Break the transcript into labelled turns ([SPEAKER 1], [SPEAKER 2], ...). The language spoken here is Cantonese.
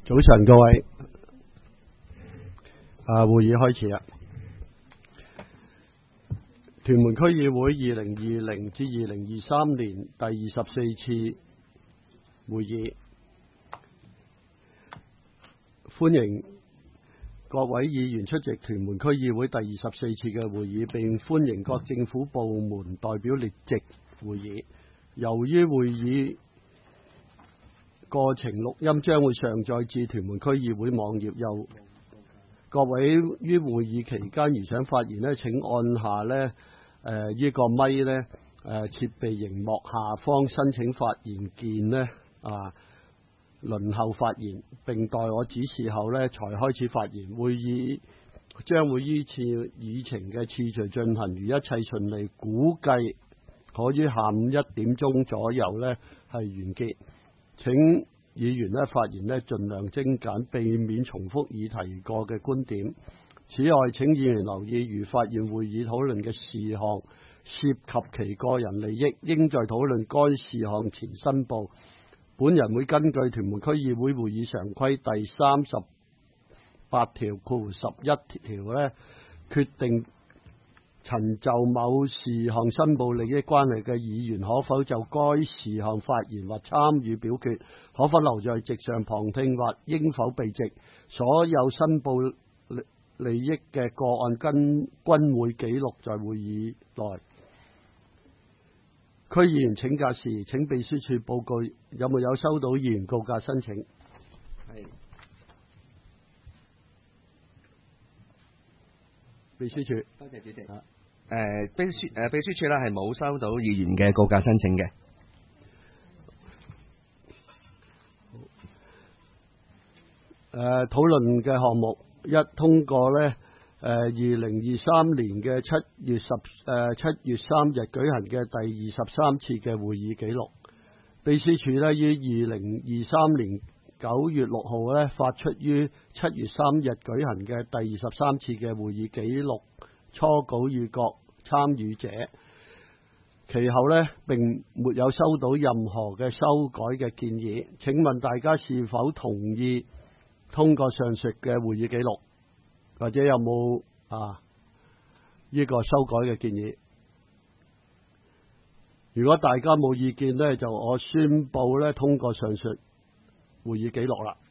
[SPEAKER 1] 早晨，各位，會議開始啦。屯門區議會2020至2023年第24次會議，歡迎各位議員出席屯門區議會第24次嘅會議，並歡迎各政府部門代表列席會議。由於會議過程錄音將會上載至屯門區議會網頁，由各位於會議期間如想發言呢，請按下呢個咪呢設備熒幕下方申請發言鍵呢輪候發言，並待我指示後呢才開始發言。會議將會依次議程嘅次序進行，如一切順利，估計可於下午1點鐘左右呢係完結。請議員發言盡量精簡，避免重複已提過嘅觀點。此外，請議員留意，如發現會議討論嘅事項涉及其個人利益，應在討論該事項前申報。本人會根據屯門區議會會議常規第38條11條決定曾就某事項申報利益關係嘅議員可否就該事項發言或參與表決，可否留在席上旁聽或應否避席。所有申報利益嘅個案均會記錄在會議內。區議員請假時，請秘書處報告有沒有收到議員告假申請。秘書處，
[SPEAKER 2] 多謝主席。秘書處係冇收到議員嘅告假申請嘅。
[SPEAKER 1] 討論嘅項目一，通過2023年嘅7月3日舉行嘅第23次嘅會議記錄。秘書處於2023年9月6號發出於7月3日舉行嘅第23次嘅會議記錄初稿予各參與者，其後並沒有收到任何嘅修改嘅建議。請問大家是否同意通過上述嘅會議記錄，或者有冇呢個修改嘅建議？如果大家冇意見就我宣布通過上述會議記錄啦。